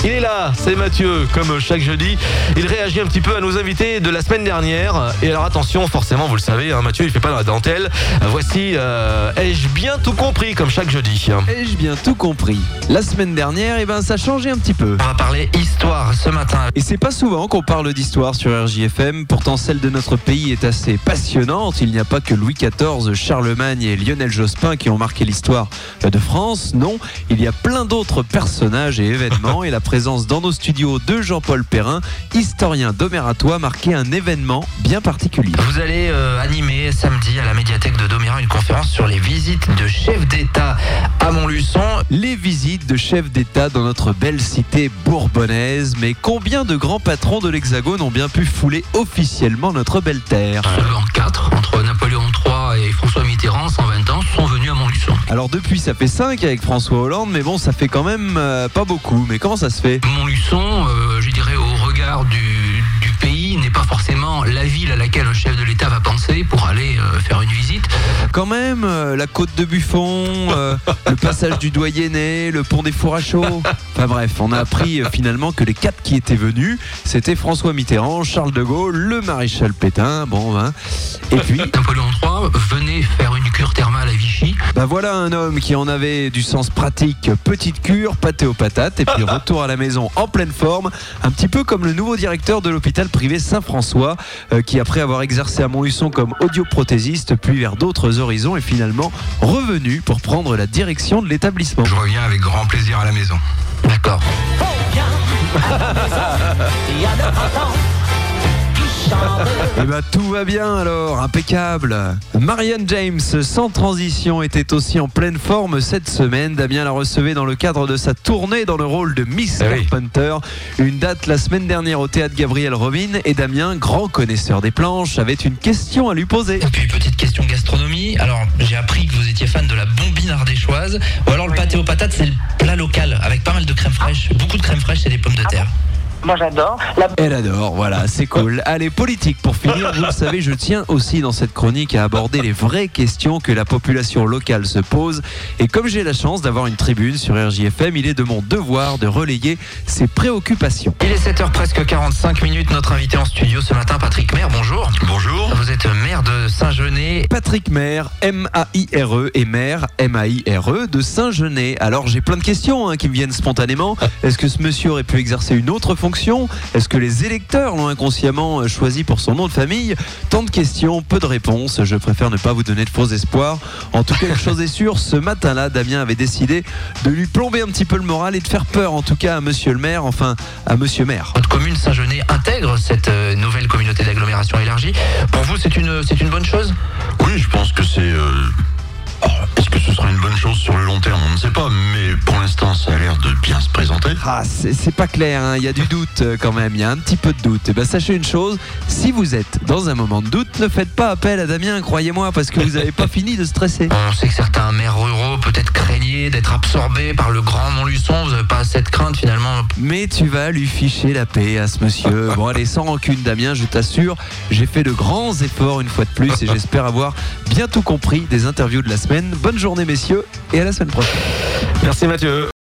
Il est là, c'est Mathieu, comme chaque jeudi. Il réagit un petit peu à nos invités de la semaine dernière. Et alors attention, forcément, vous le savez, Mathieu, il fait pas dans la dentelle. Voici Ai-je bien tout compris, comme chaque jeudi. Ai-je bien tout compris? La semaine dernière, ça a changé un petit peu. On va parler histoire ce matin. Et c'est pas souvent qu'on parle d'histoire sur RJFM. Pourtant, celle de notre pays est assez passionnante. Il n'y a pas que Louis XIV, Charlemagne et Lionel Jospin qui ont marqué l'histoire de France. Non, il y a plein d'autres personnages et événements. Et la présence dans nos studios de Jean-Paul Perrin, historien d'Omeratois, a marqué un événement bien particulier. Vous allez animer samedi à la médiathèque de Doméran une conférence sur les visites de chefs d'État à Montluçon. Les visites de chefs d'État dans notre belle cité bourbonnaise. Mais combien de grands patrons de l'Hexagone ont bien pu fouler officiellement notre belle terre? Seulement 4, entre Napoléon III et François Mitterrand, 120 ans, sont venus à Montluçon. Alors depuis, ça fait 5 avec François Hollande, mais bon, ça fait quand même pas beaucoup. Mais comment ça se fait? Montluçon, je dirais au regard du pays, n'est pas forcément la ville à laquelle un chef de l'État va penser pour aller faire une visite. Quand même, la côte de Buffon, le passage du Doyenné, le pont des Fours à Chaux. Enfin bref, on a appris finalement que les 4 qui étaient venus, c'était François Mitterrand, Charles de Gaulle, le maréchal Pétain, et puis... Napoléon III venait faire une cure thermale à Vichy. Voilà un homme qui en avait du sens pratique. Petite cure, pâté aux patates, et puis retour à la maison en pleine forme, un petit peu comme le nouveau directeur de l'hôpital privé Saint-François, qui après avoir exercé à Montluçon comme audioprothésiste, puis vers d'autres horizons, est finalement revenu pour prendre la direction de l'établissement. Je reviens avec grand plaisir à la maison. D'accord. Tout va bien alors, impeccable. Marianne James, sans transition, était aussi en pleine forme cette semaine. Damien la recevait dans le cadre de sa tournée dans le rôle de Miss Carpenter. Une date la semaine dernière au théâtre Gabriel Robin. Et Damien, grand connaisseur des planches, avait une question à lui poser. Et puis petite question gastronomie. Alors j'ai appris que vous étiez fan de la bombine ardéchoise. Ou alors le pâté aux patates, c'est le plat local avec pas mal de crème fraîche. Beaucoup de crème fraîche et des pommes de terre. Moi j'adore. Elle adore, voilà, c'est cool. Allez, politique pour finir. Vous le savez, je tiens aussi dans cette chronique à aborder les vraies questions que la population locale se pose. Et comme j'ai la chance d'avoir une tribune sur RJFM, il est de mon devoir de relayer ses préoccupations. Il est 7h presque 45 minutes. Notre invité en studio ce matin, Patrick Maire, bonjour. Bonjour. Vous êtes maire de Saint-Genès. Patrick Maire, M-A-I-R-E, et maire, M-A-I-R-E, de Saint-Genès. Alors j'ai plein de questions qui me viennent spontanément. Est-ce que ce monsieur aurait pu exercer une autre fonction? Est-ce que les électeurs l'ont inconsciemment choisi pour son nom de famille? Tant de questions, peu de réponses. Je préfère ne pas vous donner de faux espoirs. En tout cas, une chose est sûre, ce matin-là, Damien avait décidé de lui plomber un petit peu le moral et de faire peur, en tout cas à monsieur le maire, enfin à monsieur maire. Votre commune Saint-Genès intègre cette nouvelle communauté d'agglomération élargie. Pour vous, c'est une bonne chose? Oui, je pense que c'est... Est-ce que ce sera une bonne chose sur le long terme? On ne sait pas, mais pour l'instant, ça a l'air de bien se présenter. C'est pas clair, il y a du doute quand même, il y a un petit peu de doute. Sachez une chose, si vous êtes dans un moment de doute, ne faites pas appel à Damien, croyez-moi, parce que vous n'avez pas fini de stresser. On sait que certains maires ruraux peut-être craignaient d'être absorbés par le grand Montluçon. Vous n'avez pas cette crainte finalement? Mais tu vas lui ficher la paix à ce monsieur. Bon allez, sans rancune Damien, je t'assure, j'ai fait de grands efforts une fois de plus et j'espère avoir bien tout compris des interviews de la semaine. Bonne journée messieurs et à la semaine prochaine. Merci Mathieu.